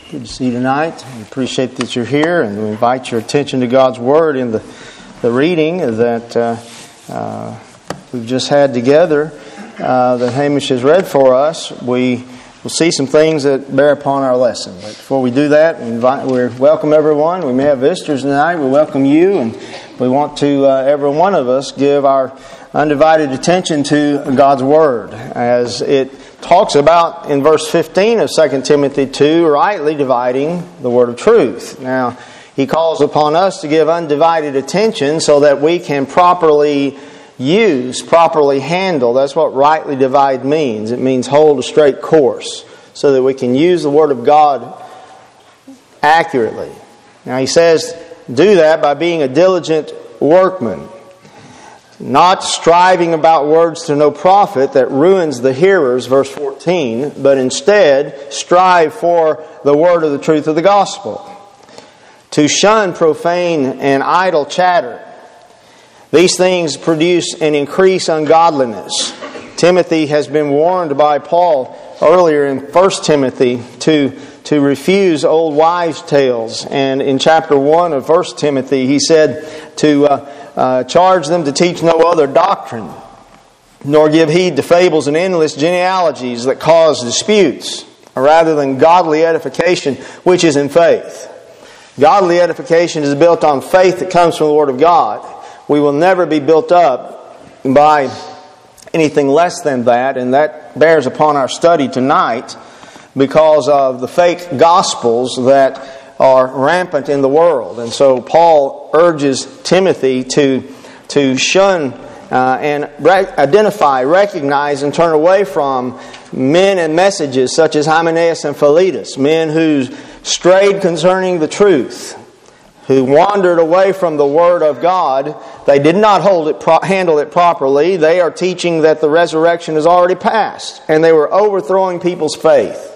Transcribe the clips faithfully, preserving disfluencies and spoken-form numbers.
Good to see you tonight. We appreciate that you're here, and we invite your attention to God's Word in the, the reading that uh, uh, we've just had together, uh, that Hamish has read for us. We will see some things that bear upon our lesson. But before we do that, we, invite, we welcome everyone. We may have visitors tonight. We welcome you, and we want to, uh, every one of us, give our undivided attention to God's Word as it talks about in verse fifteen of Second Timothy two, rightly dividing the word of truth. Now, he calls upon us to give undivided attention so that we can properly use, properly handle. That's what rightly divide means. It means hold a straight course so that we can use the Word of God accurately. Now, he says, do that by being a diligent workman, not striving about words to no profit that ruins the hearers, verse fourteen, but instead strive for the word of the truth of the gospel. To shun profane and idle chatter. These things produce and increase ungodliness. Timothy has been warned by Paul earlier in First Timothy to, to refuse old wives' tales. And in chapter one of First Timothy, he said to Uh, Uh, charge them to teach no other doctrine, nor give heed to fables and endless genealogies that cause disputes, rather than godly edification, which is in faith. Godly edification is built on faith that comes from the Word of God. We will never be built up by anything less than that, and that bears upon our study tonight because of the fake gospels that are rampant in the world. And so Paul urges Timothy to, to shun uh, and re- identify, recognize, and turn away from men and messages such as Hymenaeus and Philetus, men who strayed concerning the truth, who wandered away from the Word of God. They did not hold it, pro- handle it properly. They are teaching that the resurrection has already passed, and they were overthrowing people's faith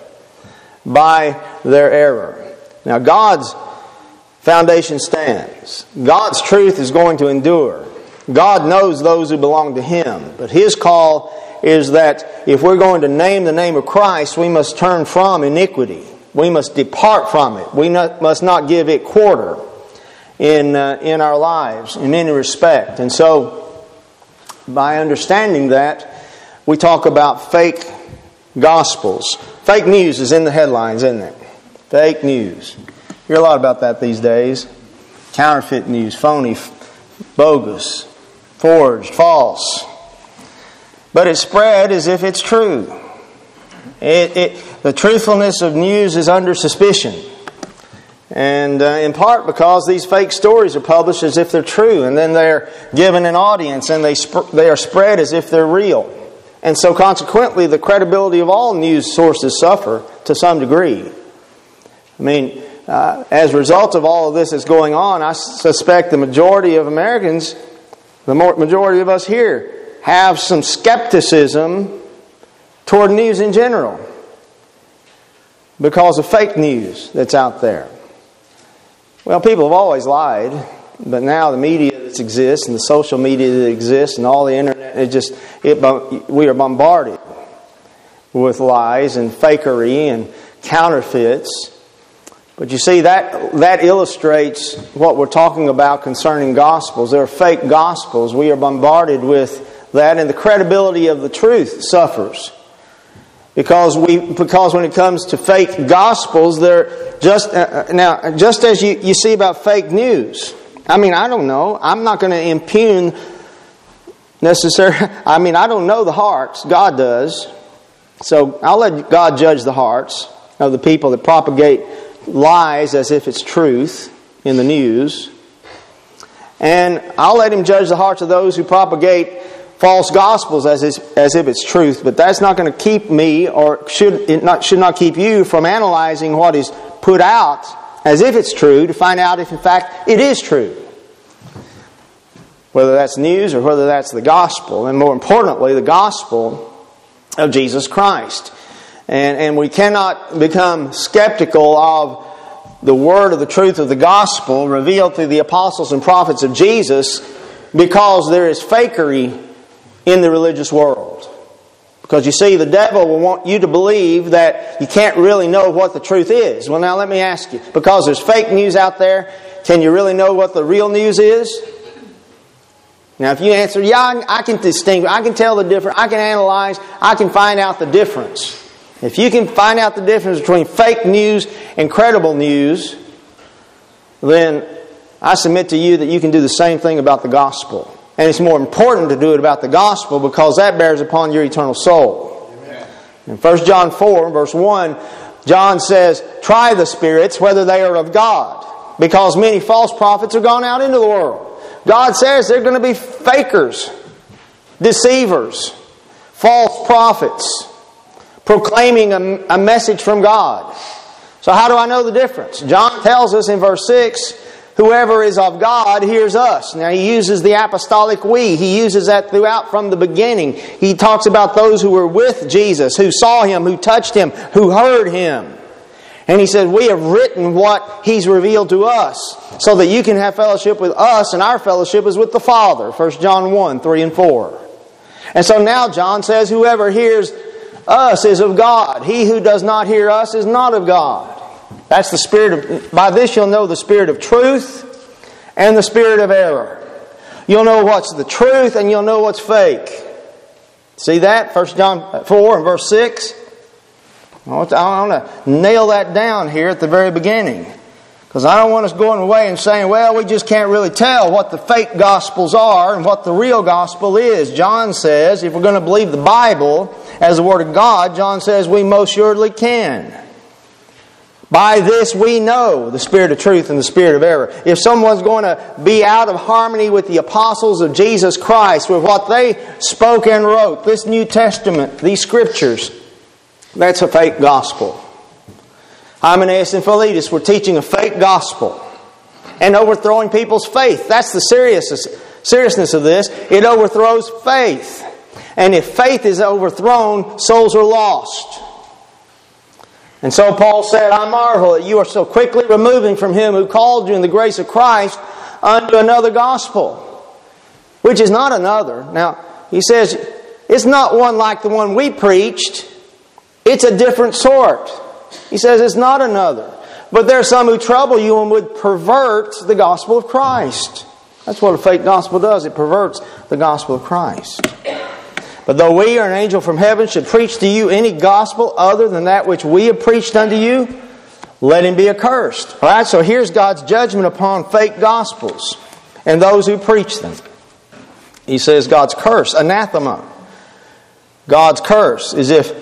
by their error. Now, God's foundation stands. God's truth is going to endure. God knows those who belong to Him. But His call is that if we're going to name the name of Christ, we must turn from iniquity. We must depart from it. We not, must not give it quarter in, uh, in our lives in any respect. And so, by understanding that, we talk about fake gospels. Fake news is in the headlines, isn't it? Fake news. You hear a lot about that these days. Counterfeit news, phony, bogus, forged, false. But it's spread as if it's true. It, it, the truthfulness of news is under suspicion. And uh, in part because these fake stories are published as if they're true. And then they're given an audience and they sp- they are spread as if they're real. And so consequently, the credibility of all news sources suffer to some degree. I mean, uh, as a result of all of this that's going on, I suspect the majority of Americans, the majority of us here, have some skepticism toward news in general because of fake news that's out there. Well, people have always lied, but now the media that exists and the social media that exists and all the internet, it just it we are bombarded with lies and fakery and counterfeits. But you see, that that illustrates what we're talking about concerning gospels. There are fake gospels. We are bombarded with that, and the credibility of the truth suffers. Because we because when it comes to fake gospels, they're just uh, now just as you, you see about fake news. I mean, I don't know. I'm not going to impugn necessarily. I mean, I don't know the hearts. God does. So I'll let God judge the hearts of the people that propagate lies as if it's truth in the news. And I'll let Him judge the hearts of those who propagate false gospels as if, as if it's truth. But that's not going to keep me, or should it not should not keep you from analyzing what is put out as if it's true to find out if in fact it is true. Whether that's news or whether that's the gospel. And more importantly, the gospel of Jesus Christ. And, and we cannot become skeptical of the word of the truth of the gospel revealed through the apostles and prophets of Jesus because there is fakery in the religious world. Because you see, the devil will want you to believe that you can't really know what the truth is. Well, now let me ask you, because there's fake news out there, can you really know what the real news is? Now, if you answer, yeah, I can distinguish, I can tell the difference, I can analyze, I can find out the difference. If you can find out the difference between fake news and credible news, then I submit to you that you can do the same thing about the gospel. And it's more important to do it about the gospel because that bears upon your eternal soul. Amen. In First John four, verse one, John says, try the spirits whether they are of God, because many false prophets are gone out into the world. God says they're going to be fakers, deceivers, false prophets, proclaiming a, a message from God. So how do I know the difference? John tells us in verse six, whoever is of God hears us. Now he uses the apostolic we. He uses that throughout from the beginning. He talks about those who were with Jesus, who saw Him, who touched Him, who heard Him. And he said, we have written what He's revealed to us so that you can have fellowship with us, and our fellowship is with the Father. First John one, three and four. And so now John says, whoever hears us is of God. He who does not hear us is not of God. That's the spirit of, by this you'll know the spirit of truth and the spirit of error. You'll know what's the truth and you'll know what's fake. See that? First John four and verse six. I want to nail that down here at the very beginning. Because I don't want us going away and saying, well, we just can't really tell what the fake gospels are and what the real gospel is. John says, if we're going to believe the Bible as the Word of God, John says we most surely can. By this we know the spirit of truth and the spirit of error. If someone's going to be out of harmony with the apostles of Jesus Christ, with what they spoke and wrote, this New Testament, these Scriptures, that's a fake gospel. Hymenaeus and Philetus were teaching a fake gospel and overthrowing people's faith. That's the seriousness, seriousness of this. It overthrows faith. And if faith is overthrown, souls are lost. And so Paul said, I marvel that you are so quickly removing from Him who called you in the grace of Christ unto another gospel, which is not another. Now, he says, it's not one like the one we preached. It's a different sort. He says it's not another. But there are some who trouble you and would pervert the gospel of Christ. That's what a fake gospel does. It perverts the gospel of Christ. But though we or an angel from heaven should preach to you any gospel other than that which we have preached unto you, let him be accursed. All right, so here's God's judgment upon fake gospels and those who preach them. He says God's curse, anathema. God's curse is if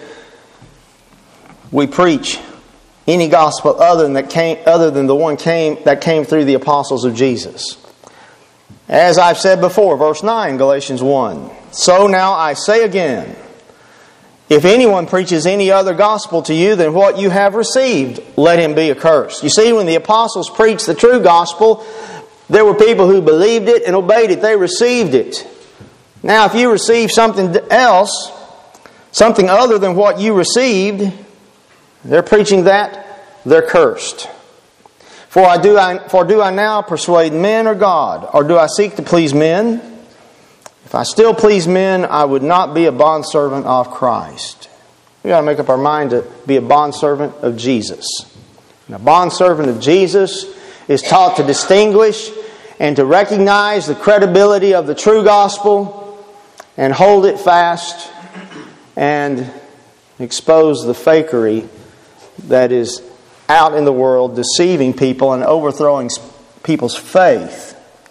we preach any gospel other than that came, other than the one came that came through the apostles of Jesus. As I've said before, verse nine, Galatians one. So now I say again, if anyone preaches any other gospel to you than what you have received, let him be accursed. You see, when the apostles preached the true gospel, there were people who believed it and obeyed it. They received it. Now, if you receive something else, something other than what you received, they're preaching that, they're cursed. For I do I for do I now persuade men or God, or do I seek to please men? If I still please men, I would not be a bondservant of Christ. We've got to make up our mind to be a bondservant of Jesus. And a bondservant of Jesus is taught to distinguish and to recognize the credibility of the true gospel and hold it fast and expose the fakery that is out in the world, deceiving people and overthrowing people's faith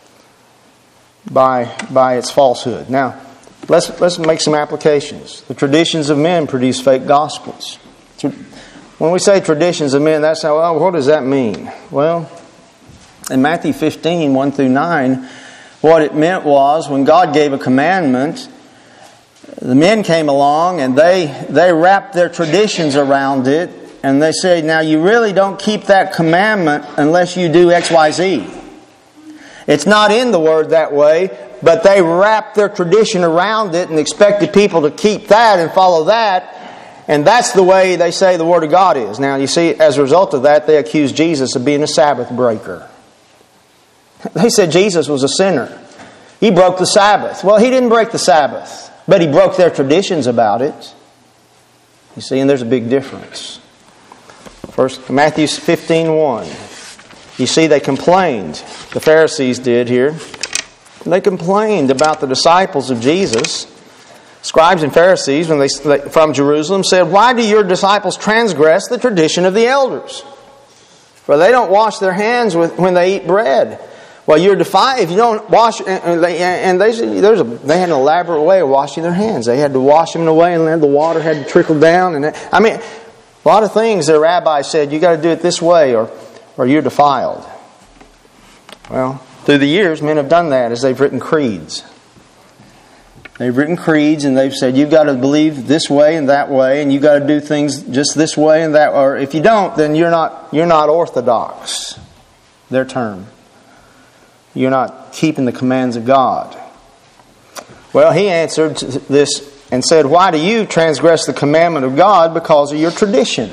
by by its falsehood. Now, let's let's make some applications. The traditions of men produce fake gospels. When we say traditions of men, that's how. Well, what does that mean? Well, in Matthew fifteen, one through nine, what it meant was when God gave a commandment, the men came along and they they wrapped their traditions around it, and they said, now you really don't keep that commandment unless you do X, Y, Z. It's not in the Word that way, but they wrapped their tradition around it and expected people to keep that and follow that. And that's the way they say the Word of God is. Now, you see, as a result of that, they accused Jesus of being a Sabbath breaker. They said Jesus was a sinner. He broke the Sabbath. Well, He didn't break the Sabbath, but He broke their traditions about it. You see, and there's a big difference. First, Matthew fifteen one. You see, they complained. The Pharisees did here. They complained about the disciples of Jesus. Scribes and Pharisees, when they from Jerusalem, said, "Why do your disciples transgress the tradition of the elders? For they don't wash their hands with, when they eat bread." Well, you're defied if you don't wash. And they, and they there's a they had an elaborate way of washing their hands. They had to wash them away, and then the water had to trickle down. And I mean, a lot of things the rabbi said you got to do it this way, or or you're defiled. Well, through the years, men have done that as they've written creeds. They've written creeds, and they've said you've got to believe this way and that way, and you've got to do things just this way and that. Or if you don't, then you're not you're not orthodox. Their term. You're not keeping the commands of God. Well, he answered this and said, "Why do you transgress the commandment of God because of your tradition?"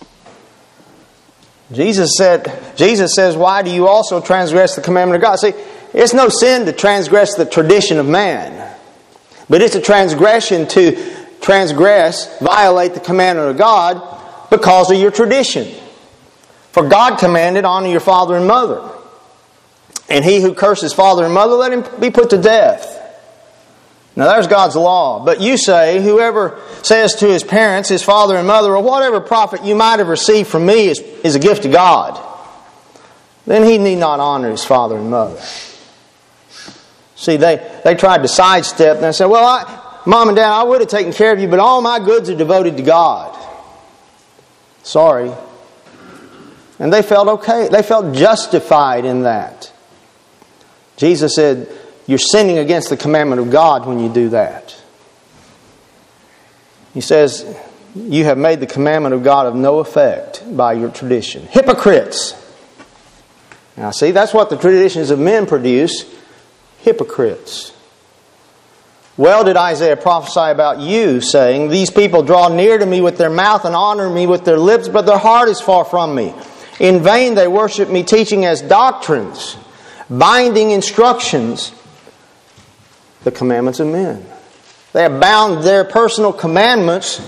Jesus said, Jesus says, "Why do you also transgress the commandment of God?" See, it's no sin to transgress the tradition of man. But it's a transgression to transgress, violate the commandment of God because of your tradition. For God commanded, "Honor your father and mother. And he who curses father and mother, let him be put to death." Now there's God's law. But you say, whoever says to his parents, his father and mother, or whatever profit you might have received from me is, is a gift to God, then he need not honor his father and mother. See, they, they tried to sidestep and they said, "Well, I, Mom and Dad, I would have taken care of you, but all my goods are devoted to God." Sorry. And they felt okay. They felt justified in that. Jesus said, you're sinning against the commandment of God when you do that. He says, you have made the commandment of God of no effect by your tradition. Hypocrites. Now see, that's what the traditions of men produce. Hypocrites. Well did Isaiah prophesy about you, saying, "These people draw near to me with their mouth and honor me with their lips, but their heart is far from me. In vain they worship me, teaching as doctrines, binding instructions, the commandments of men." They have bound their personal commandments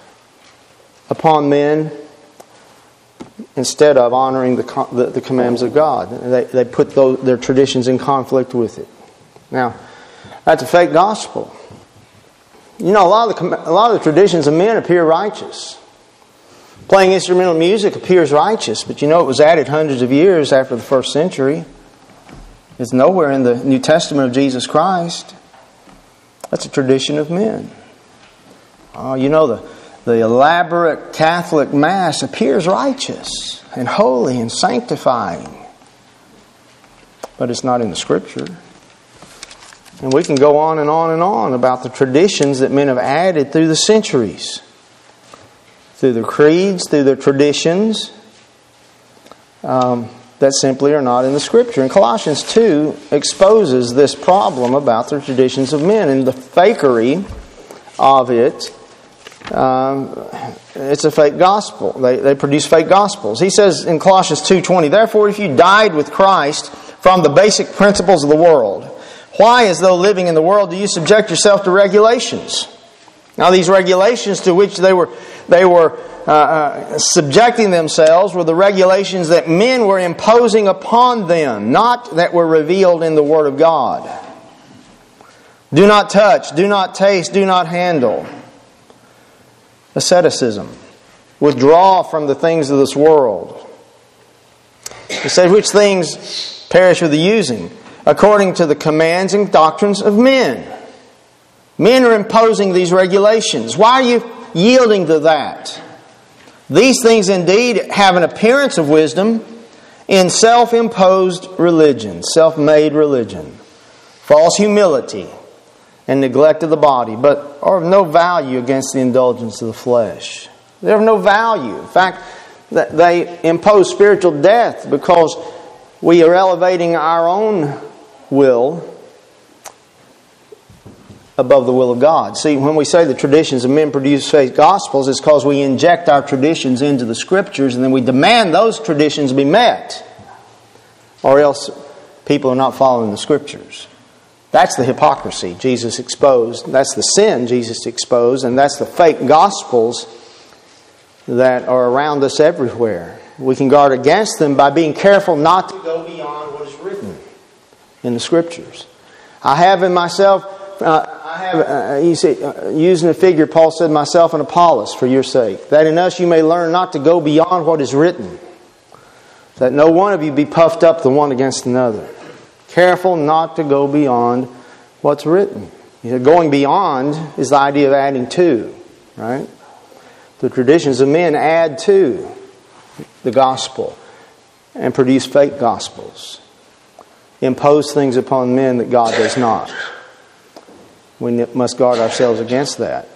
upon men instead of honoring the, the, the commandments of God. They, they put those, their traditions in conflict with it. Now, that's a fake gospel. You know, a lot of the, a lot of the traditions of men appear righteous. Playing instrumental music appears righteous, but you know it was added hundreds of years after the first century. It's nowhere in the New Testament of Jesus Christ. That's a tradition of men. Oh, you know, the, the elaborate Catholic Mass appears righteous and holy and sanctifying. But it's not in the Scripture. And we can go on and on and on about the traditions that men have added through the centuries. Through their creeds, through their traditions. Um... that simply are not in the Scripture. And Colossians two exposes this problem about the traditions of men and the fakery of it. Um, it's a fake gospel. They, they produce fake gospels. He says in Colossians two twenty, "Therefore, if you died with Christ from the basic principles of the world, why, as though living in the world, do you subject yourself to regulations?" Now, these regulations to which they were they were uh, uh, subjecting themselves were the regulations that men were imposing upon them, not that were revealed in the Word of God. Do not touch, do not taste, do not handle. Asceticism. Withdraw from the things of this world. He said, which things perish with the using, according to the commands and doctrines of men. Men are imposing these regulations. Why are you yielding to that? These things indeed have an appearance of wisdom in self-imposed religion, self-made religion, false humility, and neglect of the body, but are of no value against the indulgence of the flesh. They're of no value. In fact, they impose spiritual death because we are elevating our own will above the will of God. See, when we say the traditions of men produce fake gospels, it's because we inject our traditions into the Scriptures and then we demand those traditions be met. Or else people are not following the Scriptures. That's the hypocrisy Jesus exposed. That's the sin Jesus exposed. And that's the fake gospels that are around us everywhere. We can guard against them by being careful not to go beyond what is written in the Scriptures. I have in myself, uh, I have, uh, you see, uh, using the figure, Paul said, myself and Apollos for your sake, that in us you may learn not to go beyond what is written, that no one of you be puffed up the one against another. Careful not to go beyond what's written. You know, going beyond is the idea of adding to, right? The traditions of men add to the gospel and produce fake gospels. Impose things upon men that God does not. We must guard ourselves against that.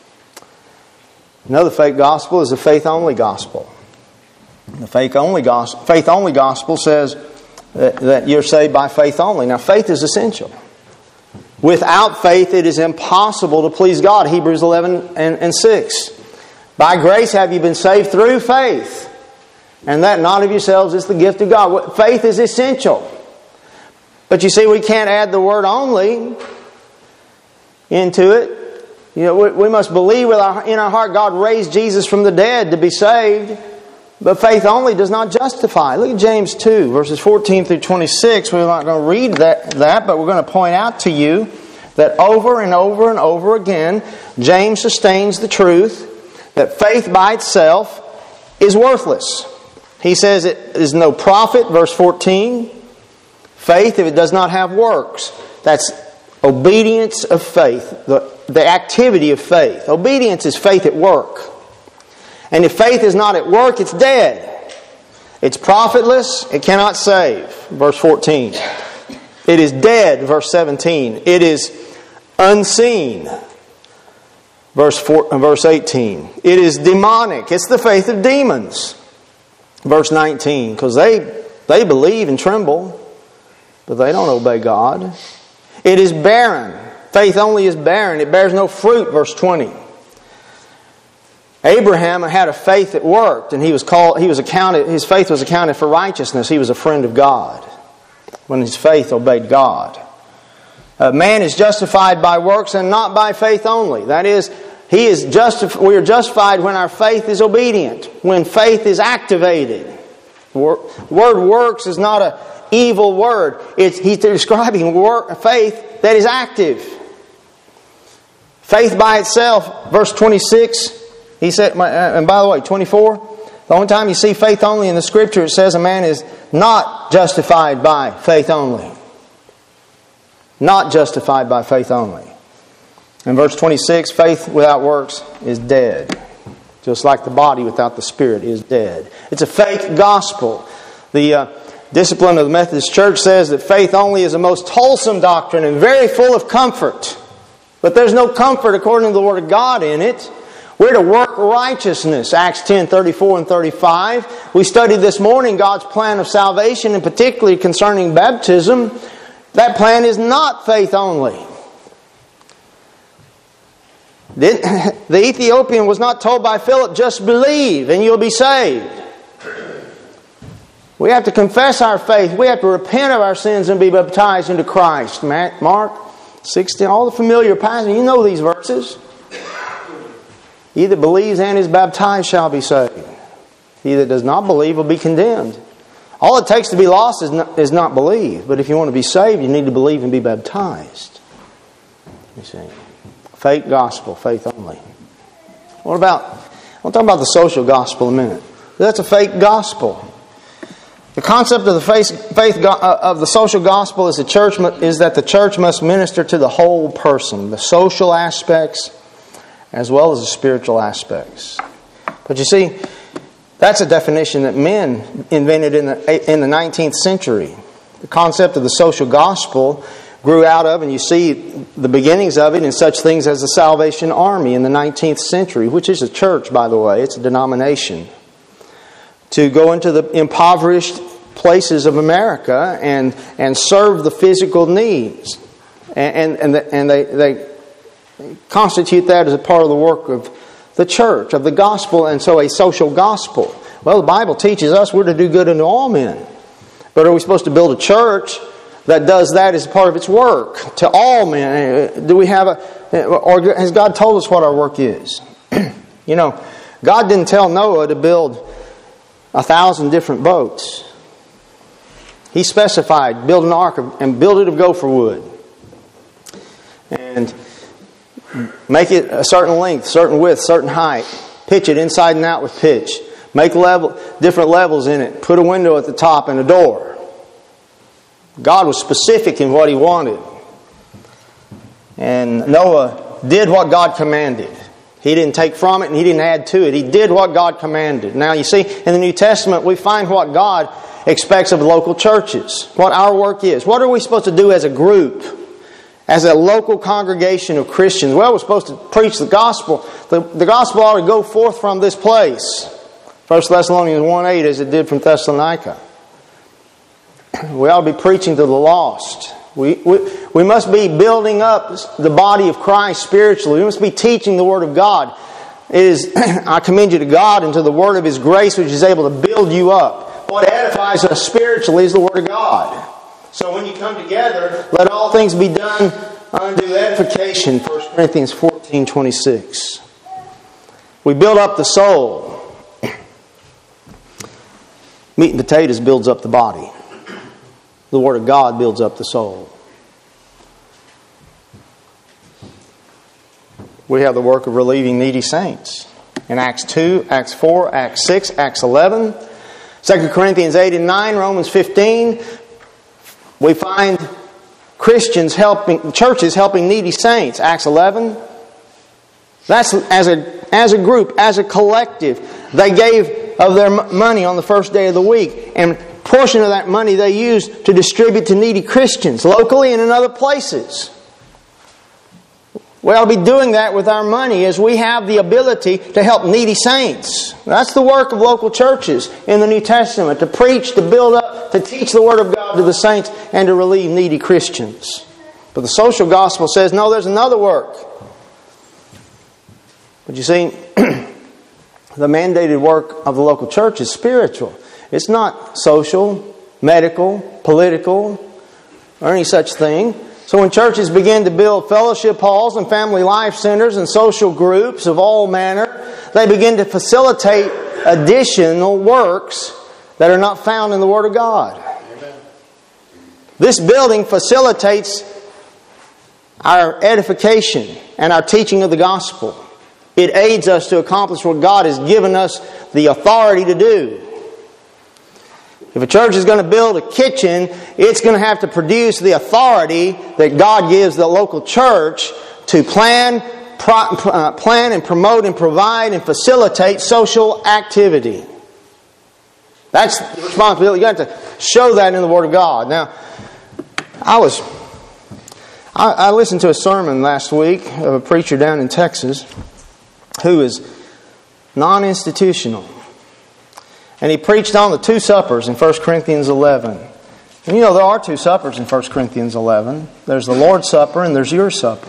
Another fake gospel is the faith-only gospel. The faith-only gospel, faith-only gospel says that, that you're saved by faith only. Now, faith is essential. Without faith, it is impossible to please God. Hebrews eleven and six. By grace have you been saved through faith, and that not of yourselves is the gift of God. Faith is essential. But you see, we can't add the word only into it. You know, we, we must believe with our, in our heart God raised Jesus from the dead to be saved. But faith only does not justify. Look at James two, verses fourteen through twenty-six. We're not going to read that, that, but we're going to point out to you that over and over and over again, James sustains the truth that faith by itself is worthless. He says it is no profit, verse fourteen. Faith, if it does not have works. That's obedience of faith, the, the activity of faith. Obedience is faith at work. And if faith is not at work, it's dead. It's profitless, it cannot save, verse fourteen. It is dead, verse seventeen. It is unseen, verse four, verse eighteen. It is demonic. It's the faith of demons, verse nineteen. Because they, they believe and tremble, but they don't obey God. It is barren. Faith only is barren. It bears no fruit, verse twenty. Abraham had a faith that worked, and he was called. He was accounted. His faith was accounted for righteousness. He was a friend of God when his faith obeyed God. Uh, man is justified by works and not by faith only. That is, he is justif- we are justified when our faith is obedient, when faith is activated. The word works is not an evil word. It's, he's describing work, faith that is active. Faith by itself, verse twenty-six. He said, and by the way, twenty-four, the only time you see faith only in the Scripture, it says a man is not justified by faith only. Not justified by faith only. In verse twenty-six, faith without works is dead. Just like the body without the Spirit is dead. It's a fake gospel. The uh, discipline of the Methodist Church says that faith only is a most wholesome doctrine and very full of comfort. But there's no comfort according to the Word of God in it. We're to work righteousness, Acts ten, thirty-four and thirty-five. We studied this morning God's plan of salvation, and particularly concerning baptism. That plan is not faith only. The Ethiopian was not told by Philip, just believe and you'll be saved. We have to confess our faith. We have to repent of our sins and be baptized into Christ. Mark sixteen, all the familiar passages. You know these verses. He that believes and is baptized shall be saved. He that does not believe will be condemned. All it takes to be lost is not, is not believe. But if you want to be saved, you need to believe and be baptized. You see. Fake gospel, faith only. What about, I'll talk about the social gospel in a minute. That's a fake gospel. The concept of the faith, faith of the social gospel is the church is that the church must minister to the whole person, the social aspects as well as the spiritual aspects. But you see, that's a definition that men invented in the in the nineteenth century. The concept of the social gospel grew out of, and you see the beginnings of it in such things as the Salvation Army in the nineteenth century, which is a church, by the way. It's a denomination. To go into the impoverished places of America and and serve the physical needs. And, and, and, the, and they, they constitute that as a part of the work of the church, of the gospel, and so a social gospel. Well, the Bible teaches us we're to do good unto all men. But are we supposed to build a church that does that as part of its work to all men? Do we have a, or has God told us what our work is? You know, God didn't tell Noah to build a thousand different boats. He specified, build an ark and build it of gopher wood. And make it a certain length, certain width, certain height. Pitch it inside and out with pitch. Make level, different levels in it. Put a window at the top and a door. God was specific in what He wanted. And Noah did what God commanded. He didn't take from it and he didn't add to it. He did what God commanded. Now you see, in the New Testament we find what God expects of local churches. What our work is. What are we supposed to do as a group? As a local congregation of Christians? Well, we're supposed to preach the gospel. The, the gospel ought to go forth from this place. First Thessalonians one eight as it did from Thessalonica. We ought to be preaching to the lost. We, we, we must be building up the body of Christ spiritually. We must be teaching the Word of God. It is, I commend you to God and to the Word of His grace, which is able to build you up. What edifies us spiritually is the Word of God. So when you come together, let all things be done unto edification. First Corinthians fourteen twenty-six. We build up the soul. Meat and potatoes builds up the body. The Word of God builds up the soul. We have the work of relieving needy saints. In Acts two, Acts four, Acts six, Acts eleven, Second Corinthians eight and nine, Romans fifteen, we find Christians helping, churches helping needy saints. Acts eleven. That's as a, as a group, as a collective. They gave of their money on the first day of the week. And a portion of that money they used to distribute to needy Christians, locally and in other places. We ought to be doing that with our money as we have the ability to help needy saints. That's the work of local churches in the New Testament. To preach, to build up, to teach the Word of God to the saints, and to relieve needy Christians. But the social gospel says, no, there's another work. But you see, the mandated work of the local church is spiritual. It's not social, medical, political, or any such thing. So when churches begin to build fellowship halls and family life centers and social groups of all manner, they begin to facilitate additional works that are not found in the Word of God. Amen. This building facilitates our edification and our teaching of the gospel. It aids us to accomplish what God has given us the authority to do. If a church is going to build a kitchen, it's going to have to produce the authority that God gives the local church to plan, pro, uh, plan and promote and provide and facilitate social activity. That's the responsibility. You have to show that in the Word of God. Now, I was I, I listened to a sermon last week of a preacher down in Texas who is non-institutional. And he preached on the two suppers in First Corinthians eleven. And you know, there are two suppers in First Corinthians eleven. There's the Lord's Supper and there's your supper.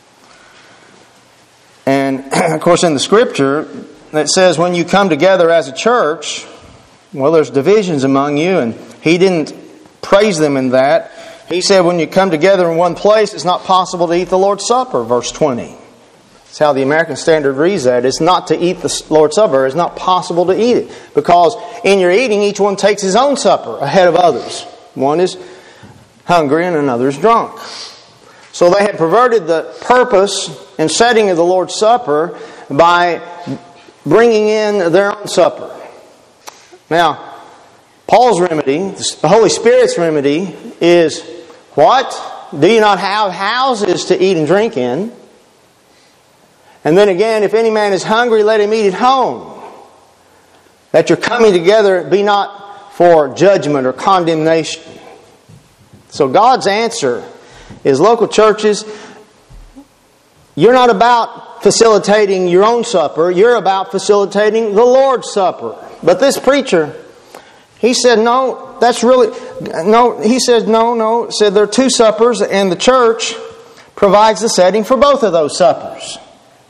And, of course, in the Scripture, it says when you come together as a church, well, there's divisions among you. And he didn't praise them in that. He said when you come together in one place, it's not possible to eat the Lord's Supper, verse twenty. That's how the American Standard reads that. It's not to eat the Lord's Supper. It's not possible to eat it. Because in your eating, each one takes his own supper ahead of others. One is hungry and another is drunk. So they had perverted the purpose and setting of the Lord's Supper by bringing in their own supper. Now, Paul's remedy, the Holy Spirit's remedy is, what? Do you not have houses to eat and drink in? And then again, if any man is hungry, let him eat at home. That your coming together be not for judgment or condemnation. So God's answer is, local churches, you're not about facilitating your own supper. You're about facilitating the Lord's Supper. But this preacher, he said, no, that's really... No, he said, no, no. Said there are two suppers and the church provides the setting for both of those suppers.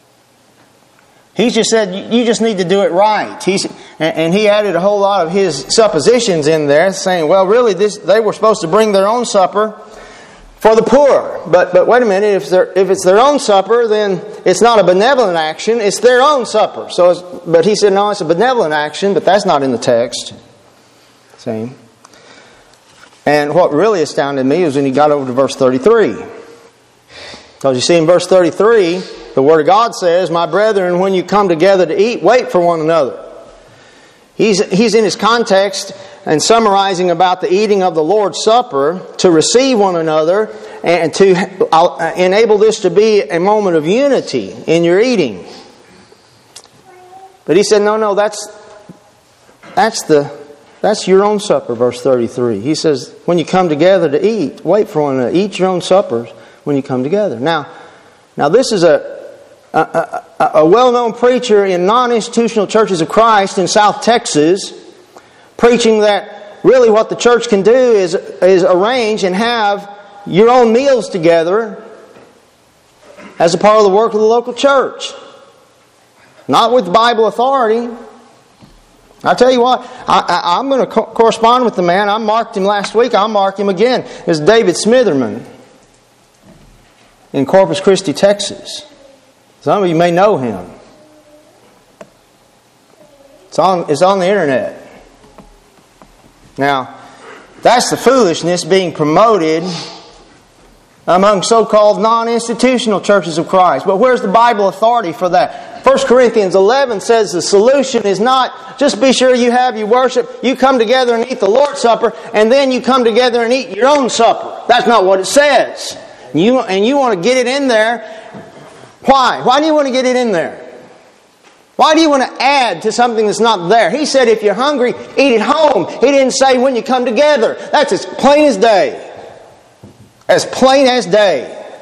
He just said, you just need to do it right. He's, and he added a whole lot of his suppositions in there, saying, well, really, this, they were supposed to bring their own supper for the poor. But but wait a minute, if they're, if it's their own supper, then it's not a benevolent action, it's their own supper. So, it's, but he said, no, it's a benevolent action, but that's not in the text. See? And what really astounded me was when he got over to verse thirty-three. Because you see in verse thirty-three, the Word of God says, my brethren, when you come together to eat, wait for one another. He's, he's in his context and summarizing about the eating of the Lord's Supper to receive one another and to enable this to be a moment of unity in your eating. But he said, no, no, that's that's the that's your own supper, verse thirty-three. He says, when you come together to eat, wait for one another. Eat your own suppers when you come together. Now, now this is a A, a, a well-known preacher in non-institutional churches of Christ in South Texas, preaching that really what the church can do is, is arrange and have your own meals together as a part of the work of the local church. Not with Bible authority. I tell you what, I, I, I'm going to co- correspond with the man. I marked him last week. I'll mark him again. It's David Smitherman in Corpus Christi, Texas. Some of you may know him. It's on, it's on the internet. Now, that's the foolishness being promoted among so-called non-institutional churches of Christ. But where's the Bible authority for that? First Corinthians eleven says the solution is not just be sure you have your worship, you come together and eat the Lord's Supper, and then you come together and eat your own supper. That's not what it says. You, and you want to get it in there. Why? Why do you want to get it in there? Why do you want to add to something that's not there? He said if you're hungry, eat at home. He didn't say when you come together. That's as plain as day. As plain as day.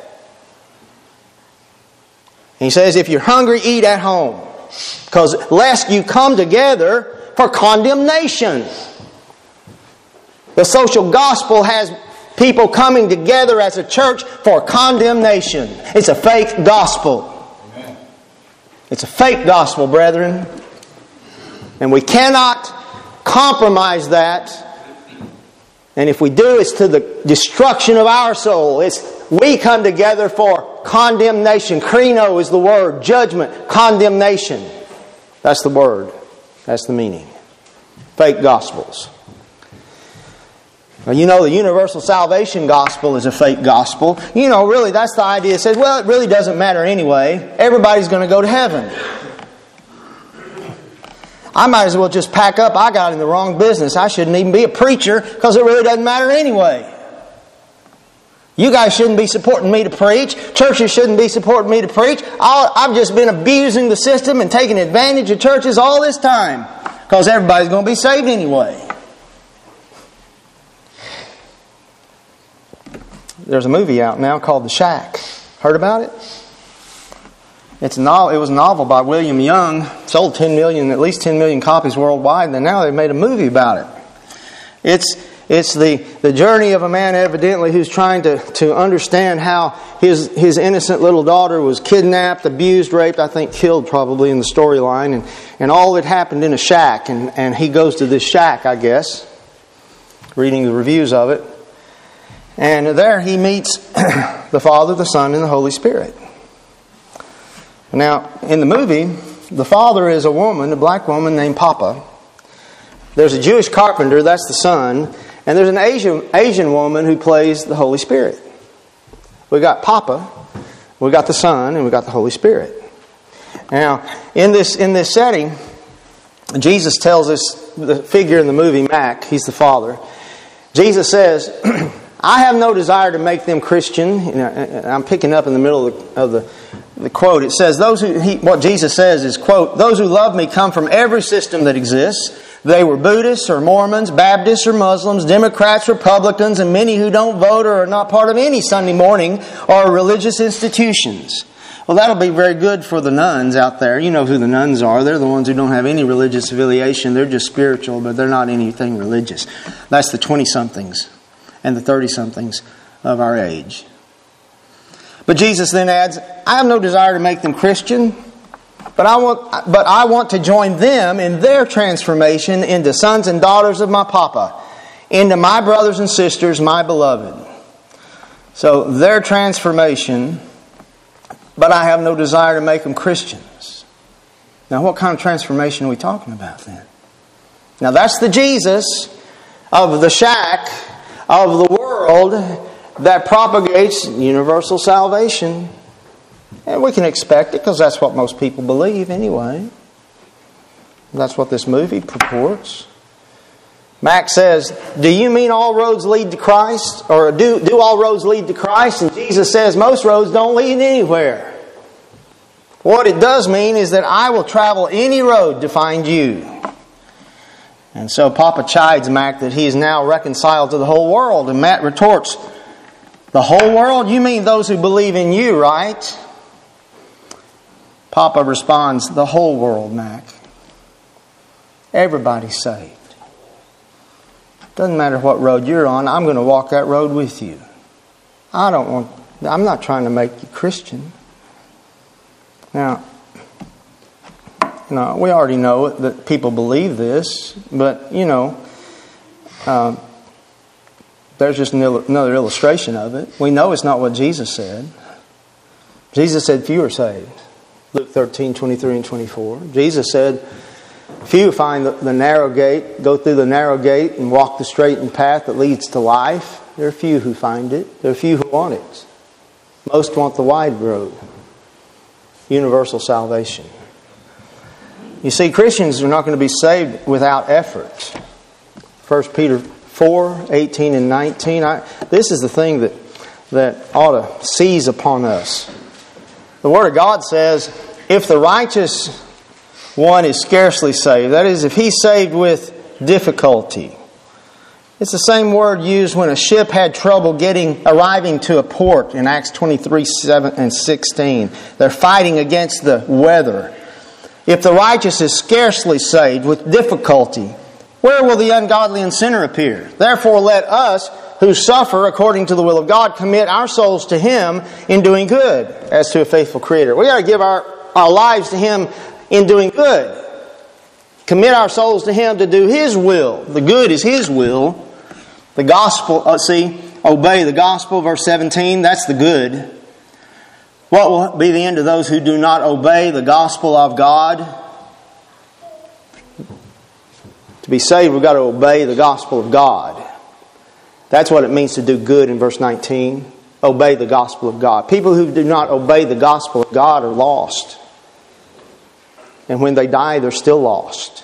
He says if you're hungry, eat at home. Because lest you come together for condemnation. The social gospel has people coming together as a church for condemnation. It's a fake gospel. Amen. It's a fake gospel, brethren. And we cannot compromise that. And if we do, it's to the destruction of our soul. It's we come together for condemnation. Krino is the word. Judgment. Condemnation. That's the word. That's the meaning. Fake gospels. You know, the universal salvation gospel is a fake gospel. You know, really, that's the idea. It says, well, it really doesn't matter anyway. Everybody's going to go to heaven. I might as well just pack up. I got in the wrong business. I shouldn't even be a preacher because it really doesn't matter anyway. You guys shouldn't be supporting me to preach. Churches shouldn't be supporting me to preach. I'll, I've just been abusing the system and taking advantage of churches all this time because everybody's going to be saved anyway. There's a movie out now called The Shack. Heard about it? It's a novel, it was a novel by William Young. Sold ten million, at least ten million copies worldwide. And now they've made a movie about it. It's it's the, the journey of a man evidently who's trying to, to understand how his his innocent little daughter was kidnapped, abused, raped, I think killed probably in the storyline. And, and all of it happened in a shack. And, and he goes to this shack, I guess, reading the reviews of it. And there he meets the Father, the Son, and the Holy Spirit. Now, in the movie, the father is a woman, a black woman named Papa. There's a Jewish carpenter, that's the son. And there's an Asian Asian woman who plays the Holy Spirit. We got Papa, we got the Son, and we got the Holy Spirit. Now, in this in this setting, Jesus tells us, the figure in the movie, Mac, he's the father. Jesus says, I have no desire to make them Christian. You know, I'm picking up in the middle of the, of the, the quote. It says, "Those who he, what Jesus says is, quote, those who love me come from every system that exists. They were Buddhists or Mormons, Baptists or Muslims, Democrats, Republicans, and many who don't vote or are not part of any Sunday morning or religious institutions." Well, that'll be very good for the nuns out there. You know who the nuns are. They're the ones who don't have any religious affiliation. They're just spiritual, but they're not anything religious. That's the twenty-somethings and the thirty-somethings of our age. But Jesus then adds, I have no desire to make them Christian, but I want, but I want to join them in their transformation into sons and daughters of my Papa, into my brothers and sisters, my beloved. So their transformation, but I have no desire to make them Christians. Now what kind of transformation are we talking about then? Now that's the Jesus of the shack of the world that propagates universal salvation. And we can expect it because that's what most people believe anyway. That's what this movie purports. Max says, do you mean all roads lead to Christ? Or do, do all roads lead to Christ? And Jesus says, most roads don't lead anywhere. What it does mean is that I will travel any road to find you. And so Papa chides Mac that he is now reconciled to the whole world. And Matt retorts, the whole world? You mean those who believe in you, right? Papa responds, the whole world, Mac. Everybody's saved. Doesn't matter what road you're on, I'm going to walk that road with you. I don't want, I'm not trying to make you Christian. Now, no, we already know that people believe this, but, you know, um, there's just another illustration of it. We know it's not what Jesus said. Jesus said few are saved. Luke thirteen, twenty-three and twenty-four. Jesus said, few find the, the narrow gate, go through the narrow gate and walk the straightened path that leads to life. There are few who find it. There are few who want it. Most want the wide road. Universal salvation. You see, Christians are not going to be saved without effort. First Peter four, eighteen and nineteen. I, this is the thing that, that ought to seize upon us. The Word of God says, if the righteous one is scarcely saved, that is, if he's saved with difficulty. It's the same word used when a ship had trouble getting arriving to a port in Acts twenty-three, seven and sixteen. They're fighting against the weather. If the righteous is scarcely saved with difficulty, where will the ungodly and sinner appear? Therefore let us, who suffer according to the will of God, commit our souls to Him in doing good, as to a faithful Creator. We got to give our, our lives to Him in doing good. Commit our souls to Him to do His will. The good is His will. The gospel, uh, see, obey the gospel, verse seventeen, that's the good. What will be the end of those who do not obey the gospel of God? To be saved, we've got to obey the gospel of God. That's what it means to do good in verse nineteen. Obey the gospel of God. People who do not obey the gospel of God are lost. And when they die, they're still lost.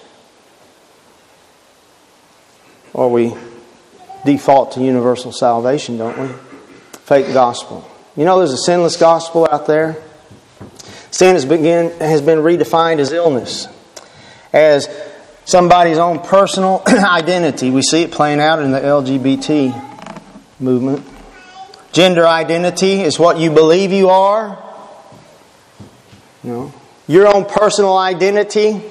Or we default to universal salvation, don't we? Fake gospel. You know there's a sinless gospel out there? Sin has, begin, has been redefined as illness. As somebody's own personal identity. We see it playing out in the L G B T movement. Gender identity is what you believe you are. You know, your own personal identity.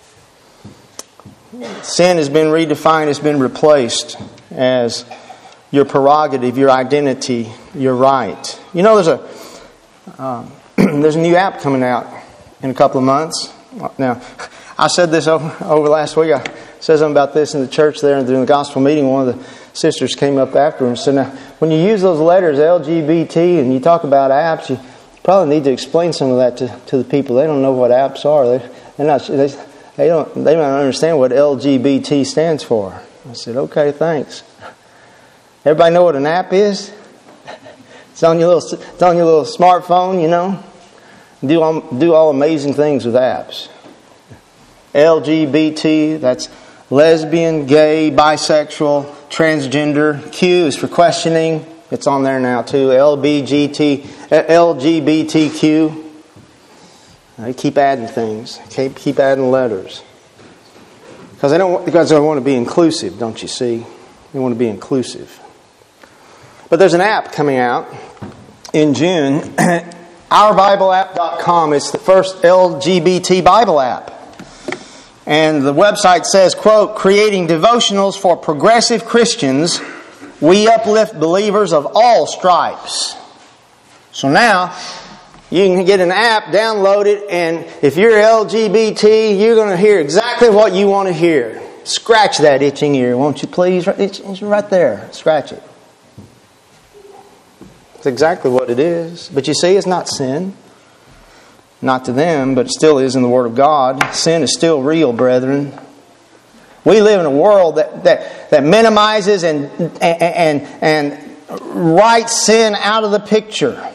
Sin has been redefined, has been replaced as your prerogative, your identity, your right. You know, there's a um, there's a new app coming out in a couple of months. Now, I said this over, over last week. I said something about this in the church there during the gospel meeting. One of the sisters came up after and said, now, when you use those letters, L G B T, and you talk about apps, you probably need to explain some of that to, to the people. They don't know what apps are. They, they're not, they, they don't they don't understand what L G B T stands for. I said, okay, thanks. Everybody know what an app is? It's on your little, it's on your little smartphone, you know. Do all, do all amazing things with apps. L G B T, that's lesbian, gay, bisexual, transgender. Q is for questioning. It's on there now too. L B G T, L G B T Q. They keep adding things. Keep keep adding letters. Because they don't because they want to be inclusive, don't you see? They want to be inclusive. But there's an app coming out in June. our bible app dot com. It's the first L G B T Bible app. And the website says, quote, creating devotionals for progressive Christians, we uplift believers of all stripes. So now, you can get an app, download it, and if you're L G B T, you're going to hear exactly what you want to hear. Scratch that itching ear, won't you please? It's right there. Scratch it. It's exactly what it is. But you see, it's not sin. Not to them, but it still is in the Word of God. Sin is still real, brethren. We live in a world that, that, that minimizes and, and, and, and writes sin out of the picture.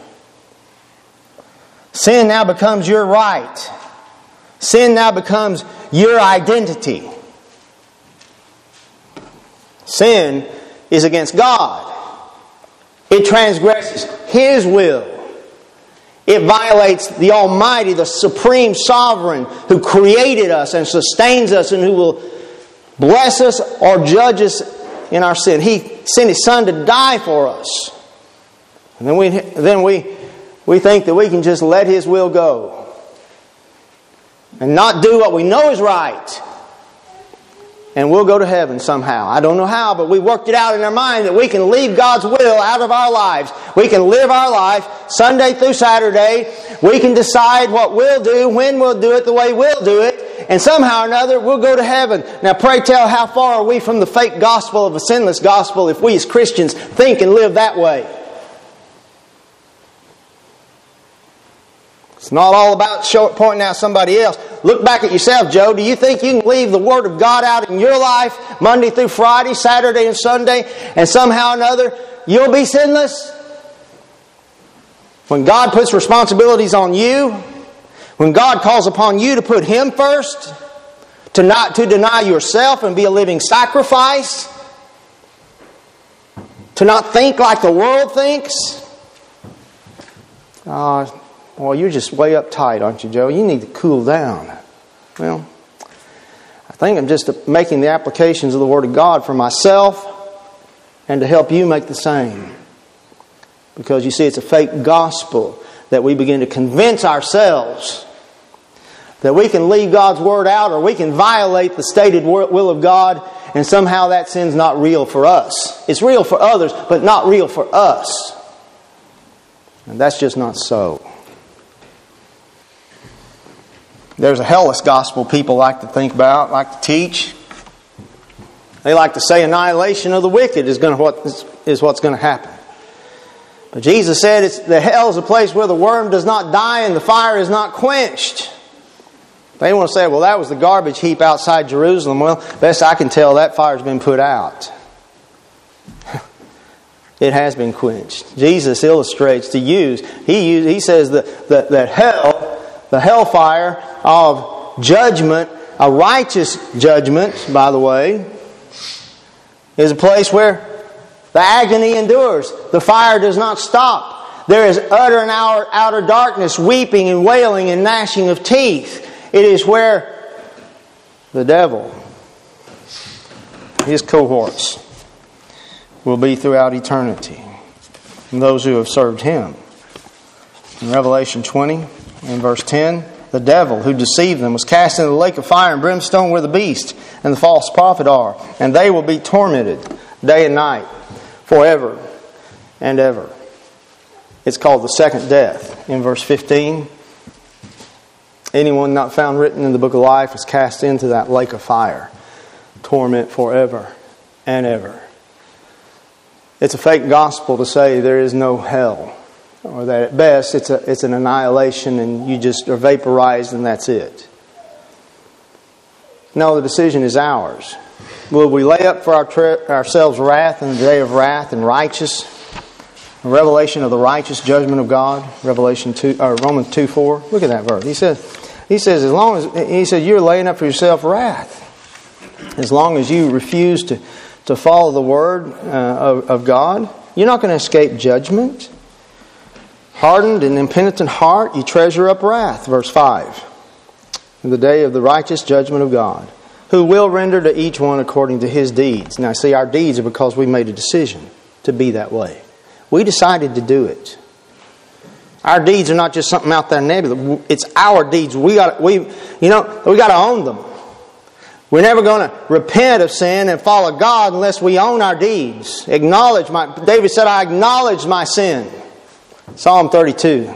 Sin now becomes your right. Sin now becomes your identity. Sin is against God. It transgresses His will. It violates the Almighty, the Supreme Sovereign who created us and sustains us and who will bless us or judge us in our sin. He sent His Son to die for us. And then we then we we think that we can just let His will go and not do what we know is right. And we'll go to heaven somehow. I don't know how, but we worked it out in our mind that we can leave God's will out of our lives. We can live our life Sunday through Saturday. We can decide what we'll do, when we'll do it, the way we'll do it. And somehow or another, we'll go to heaven. Now pray tell, how far are we from the fake gospel of a sinless gospel if we as Christians think and live that way? It's not all about show, pointing out somebody else. Look back at yourself, Joe. Do you think you can leave the Word of God out in your life Monday through Friday, Saturday and Sunday, and somehow or another you'll be sinless? When God puts responsibilities on you, when God calls upon you to put Him first, to not to deny yourself and be a living sacrifice, to not think like the world thinks. Uh, Well, you're just way uptight, aren't you, Joe? You need to cool down. Well, I think I'm just making the applications of the Word of God for myself and to help you make the same. Because you see, it's a fake gospel that we begin to convince ourselves that we can leave God's Word out or we can violate the stated will of God and somehow that sin's not real for us. It's real for others, but not real for us. And that's just not so. There's a hellish gospel people like to think about, like to teach. They like to say annihilation of the wicked is going to what is what's going to happen. But Jesus said it's the hell is a place where the worm does not die and the fire is not quenched. They want to say, well, that was the garbage heap outside Jerusalem. Well, best I can tell, that fire's been put out. It has been quenched. Jesus illustrates to use. He use, he says that, that that hell. The hellfire of judgment, a righteous judgment, by the way, is a place where the agony endures. The fire does not stop. There is utter and outer, outer darkness, weeping and wailing and gnashing of teeth. It is where the devil, his cohorts, will be throughout eternity. And those who have served him. In Revelation twenty, in verse ten, the devil who deceived them was cast into the lake of fire and brimstone where the beast and the false prophet are. And they will be tormented day and night forever and ever. It's called the second death. In verse fifteen, anyone not found written in the book of life is cast into that lake of fire. Torment forever and ever. It's a fake gospel to say there is no hell. Or that at best it's a it's an annihilation and you just are vaporized and that's it. No, the decision is ours. Will we lay up for our tri- ourselves wrath in the day of wrath and righteous, a revelation of the righteous judgment of God? Revelation two, or Romans two four. Look at that verse. He says, he says as long as he said you're laying up for yourself wrath, as long as you refuse to to follow the word uh, of, of God, you're not going to escape judgment. Hardened and impenitent heart, you treasure up wrath. Verse five. In the day of the righteous judgment of God, who will render to each one according to his deeds. Now see, our deeds are because we made a decision to be that way. We decided to do it. Our deeds are not just something out there nebulous. It's our deeds. We got we you know, we got to own them. We're never going to repent of sin and follow God unless we own our deeds. Acknowledge my David said, I acknowledge my sin. Psalm thirty-two.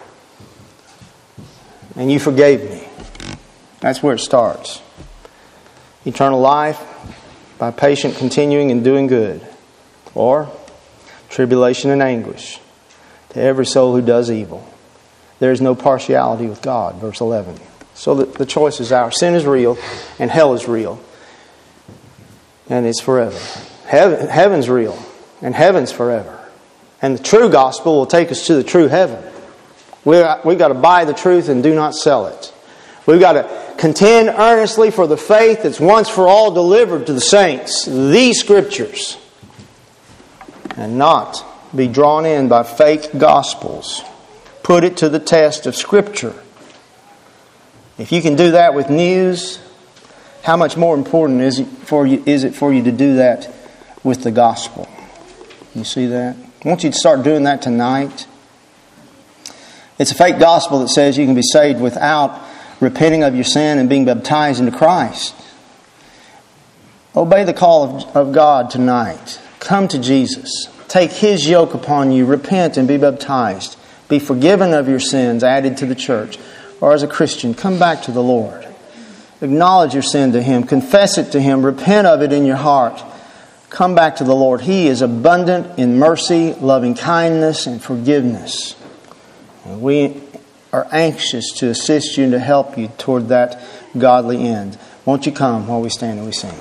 And you forgave me. That's where it starts. Eternal life by patient continuing and doing good. Or tribulation and anguish. to every soul who does evil. There is no partiality with God, verse eleven. So the, the choice is ours. Sin is real, and hell is real. And it's forever. Heaven, heaven's real, and heaven's forever. And the true gospel will take us to the true heaven. We, we've got to buy the truth and do not sell it. We've got to contend earnestly for the faith that's once for all delivered to the saints, these Scriptures, and not be drawn in by fake gospels. Put it to the test of Scripture. If you can do that with news, how much more important is it for you, is it for you to do that with the gospel? You see that? I want you to start doing that tonight. It's a fake gospel that says you can be saved without repenting of your sin and being baptized into Christ. Obey the call of, of God tonight. Come to Jesus. Take His yoke upon you. Repent and be baptized. Be forgiven of your sins, added to the church. Or as a Christian, come back to the Lord. Acknowledge your sin to Him. Confess it to Him. Repent of it in your heart. Come back to the Lord. He is abundant in mercy, loving kindness, and forgiveness. And we are anxious to assist you and to help you toward that godly end. Won't you come while we stand and we sing?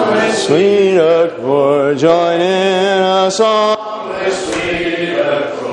Sweet accord, join in a song.